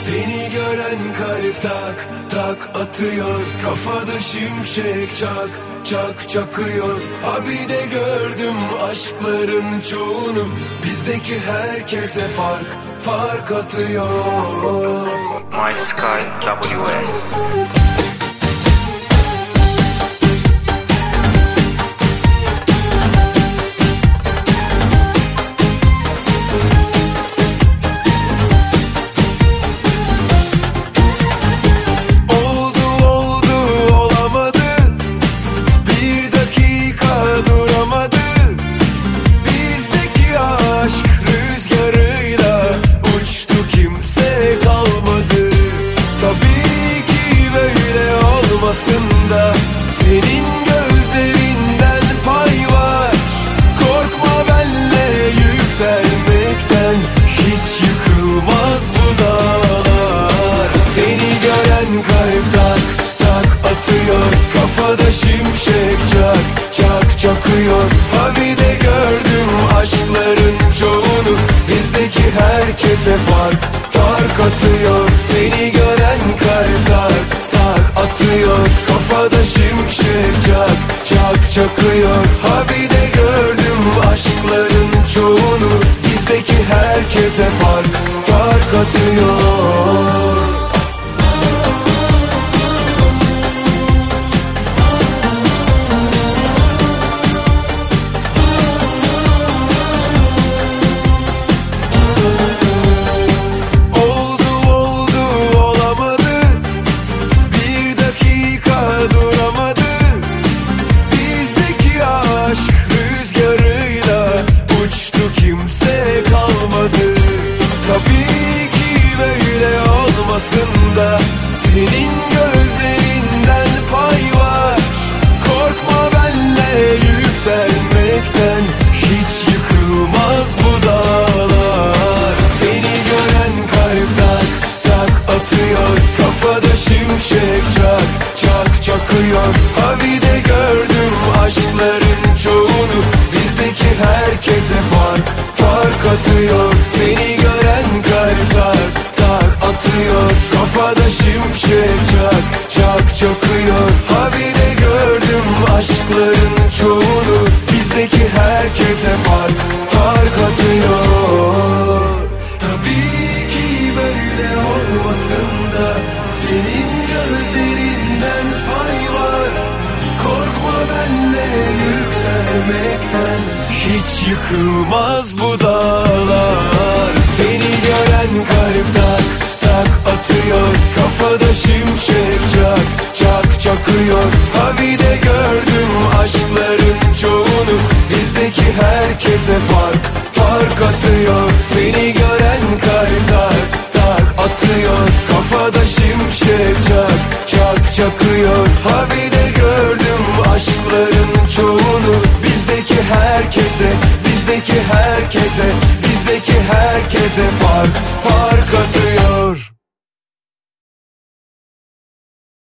Seni gören kalp tak tak atıyor, kafada şimşek çak çak çakıyor. Abi de gördüm aşkların çoğunu, bizdeki herkese fark atıyor. My Sky WS. Da senin gözlerinden pay var. Korkma benle yükselmekten, hiç yıkılmaz bu dağlar. Seni gören kalp tak tak atıyor, kafada şimşek çak çak çakıyor. Abi de gördüm aşkların çoğunu, bizdeki herkese fark atıyor. Seni gören kalp tak tak atıyor, kafada şimşek çak çak çakıyor. Abi de gördüm aşkların çoğunu, bizdeki herkese fark atıyor. Da senin gözlerinden pay var. Korkma benle yükselmekten, hiç yıkılmaz bu dağlar. Seni gören kalp tak tak atıyor, kafada şimşek çak çak çakıyor. Abi de gördüm aşkların çoğunu, bizdeki herkese fark atıyor. Seni gören kalp tak tak atıyor, kafada şimşek çak çak çakıyor. Abi de gördüm aşkların çoğunu, bizdeki herkese fark atıyor. Tabii ki böyle olmasın da senin gözlerinden pay var. Korkma benle yükselmekten, hiç yıkılmaz bu dağlar. Seni gören kalp tak tak atıyor, kafada şimşek çak çak çakıyor. Abi de gördüm aşkların çoğunu, bizdeki herkese fark atıyor. Seni gören kalp tak tak atıyor, kafada şimşek çak çak çakıyor. Abi de gördüm aşkların çoğunu, bizdeki herkese bizdeki herkese fark